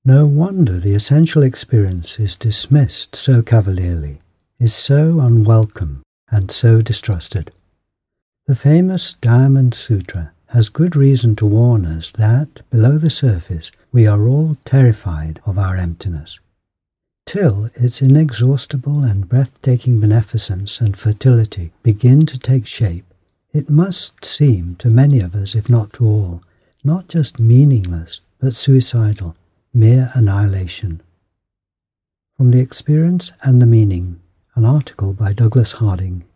No wonder the essential experience is dismissed so cavalierly, is so unwelcome and so distrusted. The famous Diamond Sutra has good reason to warn us that, below the surface, we are all terrified of our emptiness. Till its inexhaustible and breathtaking beneficence and fertility begin to take shape, it must seem to many of us, if not to all, not just meaningless, but suicidal, mere annihilation. From The Experience and the Meaning, an article by Douglas Harding